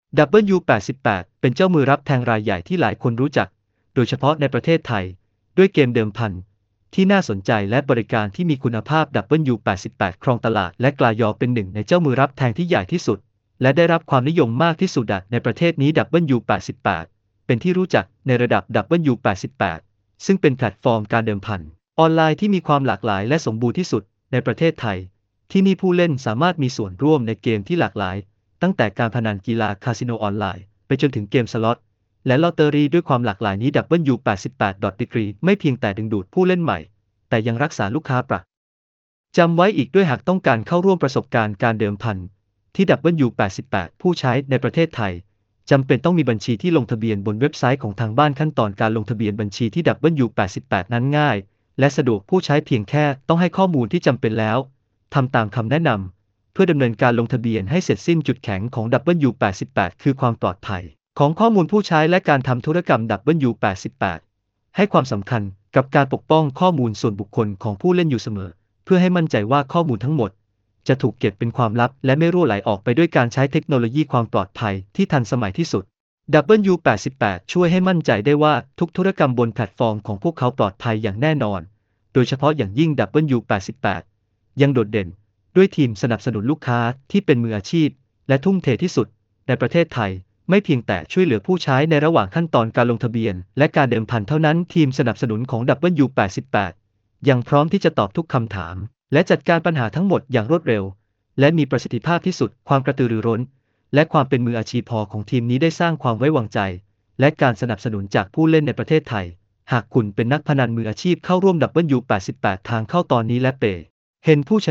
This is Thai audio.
W88 เป็นเจ้ามือรับแทงรายใหญ่ที่หลายคนรู้จักโดยเฉพาะในประเทศไทยด้วยเกมเดิมพันที่น่าสนใจและบริการที่มีคุณภาพ W88 ครองตลาดและกลายเป็นหนึ่งในเจ้ามือรับแทงที่ใหญ่ที่สุดและได้รับความนิยมมากที่สุดในประเทศนี้ W88 เป็นที่รู้จักในระดับ W88 ซึ่งเป็นแพลตฟอร์มการเดิมพันออนไลน์ที่มีความหลากหลายและสมบูรณ์ที่สุดในประเทศไทยที่นี่ผู้เล่นสามารถมีส่วนร่วมในเกมที่หลากหลายตั้งแต่การพนันกีฬาคาสิโนออนไลน์ไปจนถึงเกมสล็อตและลอตเตอรี่ด้วยความหลากหลายนี้ W88.degree ไม่เพียงแต่ดึงดูดผู้เล่นใหม่แต่ยังรักษาลูกค้าประจำไว้อีกด้วยหากต้องการเข้าร่วมประสบการณ์การเดิมพันที่ W88 ผู้ใช้ในประเทศไทยจำเป็นต้องมีบัญชีที่ลงทะเบียนบนเว็บไซต์ของทางบ้านขั้นตอนการลงทะเบียนบัญชีที่ W88 นั้นง่ายและสะดวกผู้ใช้เพียงแค่ต้องให้ข้อมูลที่จำเป็นแล้วทำตามคำแนะนำเพื่อดำเนินการลงทะเบียนให้เสร็จสิ้นจุดแข็งของ W88 คือความปลอดภัยของข้อมูลผู้ใช้และการทำธุรกรรม W88 ให้ความสำคัญกับการปกป้องข้อมูลส่วนบุคคลของผู้เล่นอยู่เสมอเพื่อให้มั่นใจว่าข้อมูลทั้งหมดจะถูกเก็บเป็นความลับและไม่รั่วไหลออกไปด้วยการใช้เทคโนโลยีความปลอดภัยที่ทันสมัยที่สุด W88 ช่วยให้มั่นใจได้ว่าทุกธุรกรรมบนแพลตฟอร์มของพวกเขาปลอดภัยอย่างแน่นอนโดยเฉพาะอย่างยิ่ง W88 ยังโดดเด่นด้วยทีมสนับสนุนลูกค้าที่เป็นมืออาชีพและทุ่มเทที่สุดในประเทศไทยไม่เพียงแต่ช่วยเหลือผู้ใช้ในระหว่างขั้นตอนการลงทะเบียนและการเดิมพันเท่านั้นทีมสนับสนุนของ W88 ยังพร้อมที่จะตอบทุกคำถามและจัดการปัญหาทั้งหมดอย่างรวดเร็วและมีประสิทธิภาพที่สุดความกระตือรือร้นและความเป็นมืออาชีพพอของทีมนี้ได้สร้างความไว้วางใจและการสนับสนุนจากผู้เล่นในประเทศไทยหากคุณเป็นนักพนันมืออาชีพเข้าร่วม W88 ทางเข้าตอนนี้และเห็นผู้